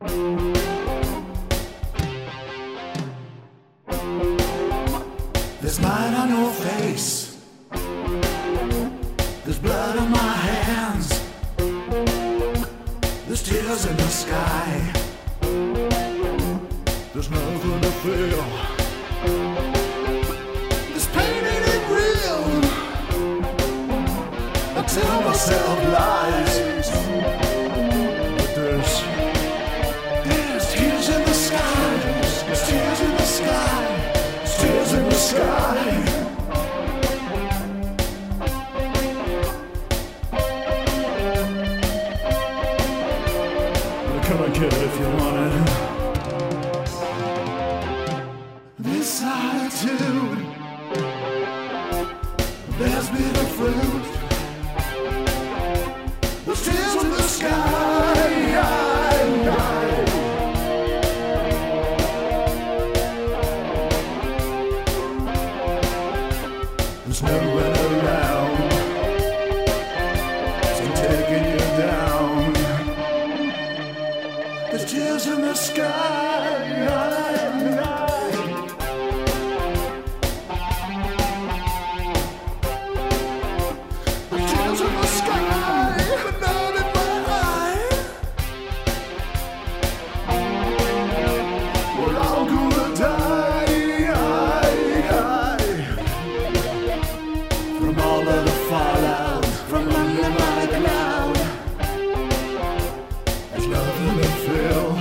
There's light on your face, there's blood on my hands, there's tears in the sky, there's nothing to feel, this pain ain't real. I tell myself lies, but there's tears in the sky, there's tears in the sky, there's tears in the sky. Come on, kid, if you want it. This attitude, there's bitter fruit, there's tears in the sky. There's no one around, so taking you down. There's tears in the sky. There's tears in the sky, but not in my eye. We're all gonna die. From all of the fallout, from under my cloud. There's nothing to feel,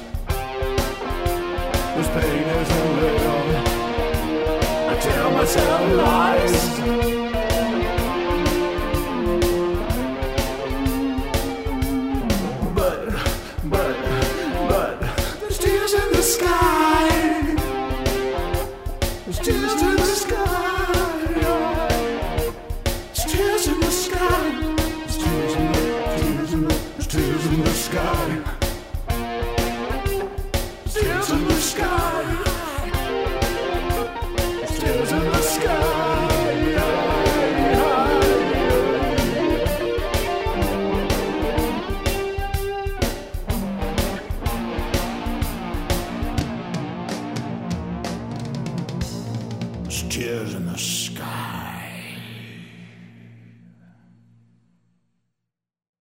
this pain isn't real. I tell myself lies, but there's tears in the sky, there's tears in the sky, there's tears in the sky, there's tears in the sky, there's tears in the sky, there's tears in the sky, there's tears in the